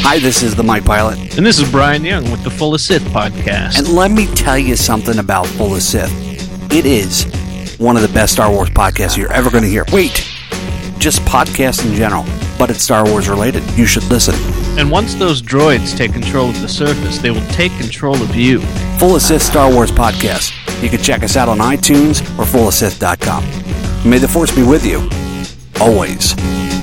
Hi, this is the Mike Pilot. And this is Brian Young with the Full of Sith podcast. And let me tell you something about Full of Sith. It is one of the best Star Wars podcasts you're ever going to hear. Wait, just podcasts in general, but it's Star Wars related. You should listen. And once those droids take control of the surface, they will take control of you. Full of Sith Star Wars podcast. You can check us out on iTunes or fullofsith.com. May the Force be with you. Always.